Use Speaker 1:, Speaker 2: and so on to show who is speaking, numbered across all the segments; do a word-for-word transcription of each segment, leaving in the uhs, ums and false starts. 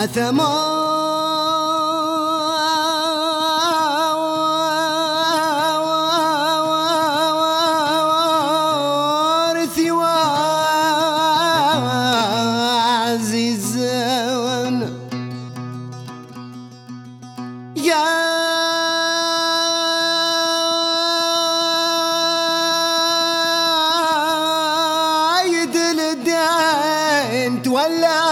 Speaker 1: وارثي وعزيزون يا يدل الدين تولى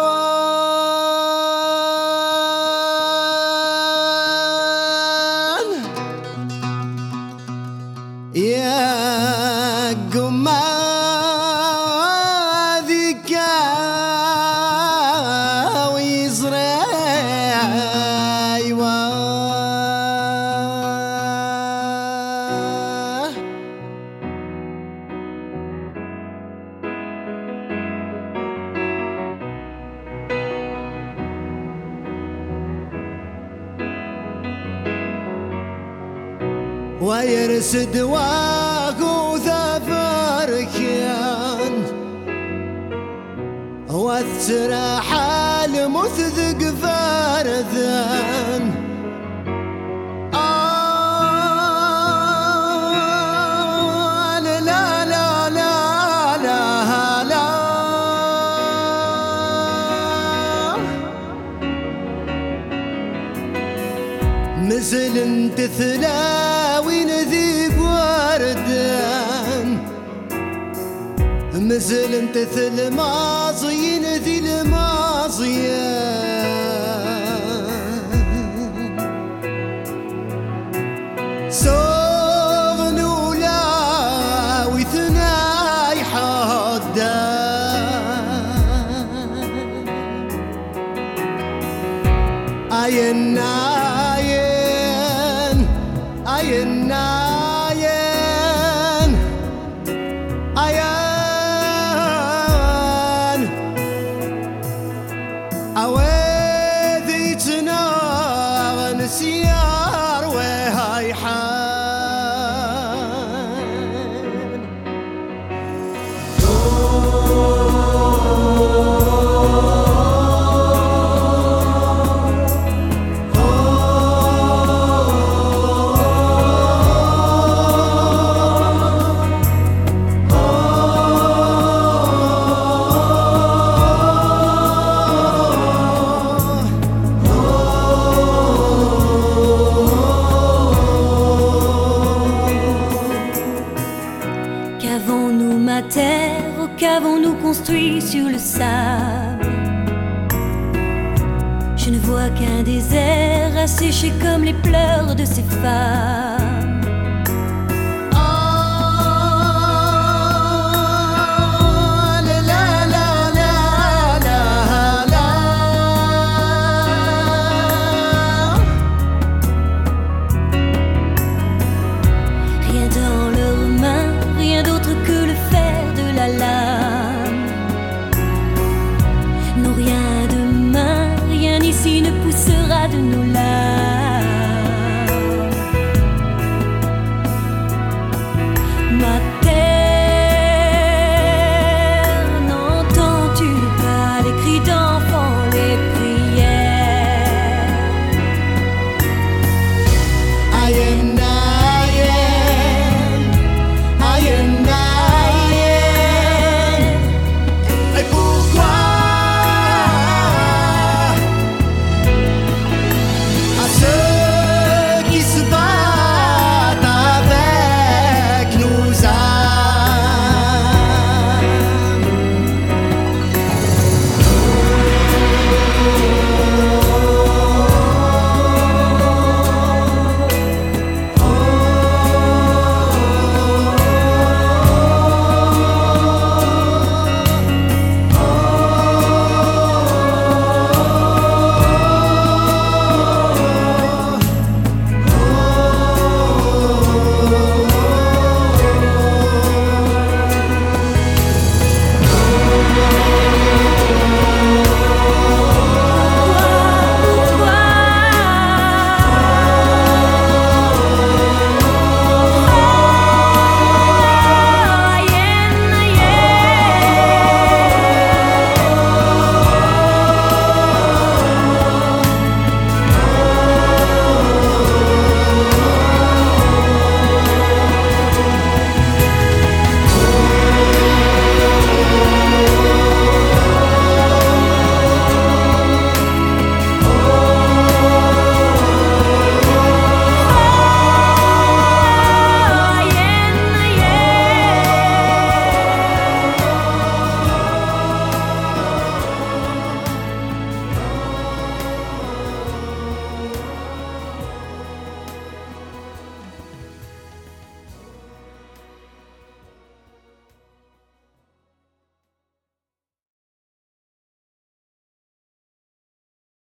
Speaker 1: يا قمة ذيكا ويزرع ويرسد واقوث فركيان والسرح المثذق فرذان آه لا لا لا لا لا لا مثل انت ثلاوي نذيب وردان مثل انت ثل ماضي نذي الماضيان صغن ولا وثناي حدان عين عين عين عين عين عوذي تنار نسيار وهاي حان
Speaker 2: Qu'avons-nous ma terre, oh, qu'avons-nous construit sur le sable? Je ne vois qu'un désert asséché comme les pleurs de ces femmes.